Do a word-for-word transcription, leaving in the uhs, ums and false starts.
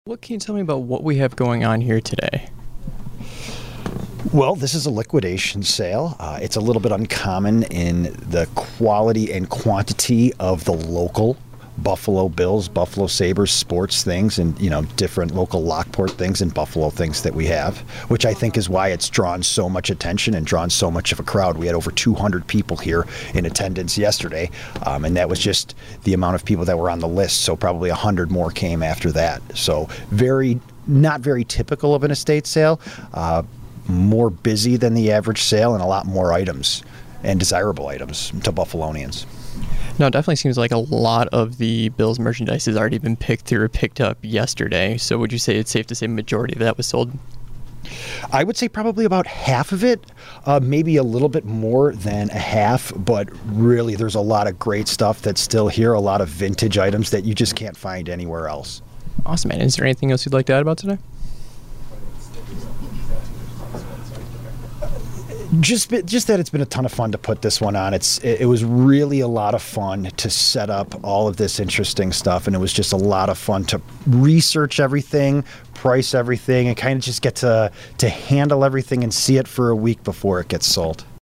What can you tell me about what we have going on here today? Well, this is a liquidation sale. Uh, it's a little bit uncommon in the quality and quantity of the local Buffalo Bills, Buffalo Sabres sports things, and you know different local Lockport things and Buffalo things that we have, which I think is why it's drawn so much attention and drawn so much of a crowd. We had over two hundred people here in attendance yesterday, um, and that was just the amount of people that were on the list. So probably one hundred more came after that. So very, not very typical of an estate sale. Uh, more busy than the average sale and a lot more items and desirable items to Buffalonians. No, it definitely seems like a lot of the Bills merchandise has already been picked through or picked up yesterday. So would you say it's safe to say majority of that was sold? I would say probably about half of it, uh, maybe a little bit more than a half, but really there's a lot of great stuff that's still here, a lot of vintage items that you just can't find anywhere else. Awesome, man. Is there anything else you'd like to add about today? Just, just that it's been a ton of fun to put this one on. It's, it, it was really a lot of fun to set up all of this interesting stuff, and it was just a lot of fun to research everything, price everything, and kind of just get to to handle everything and see it for a week before it gets sold.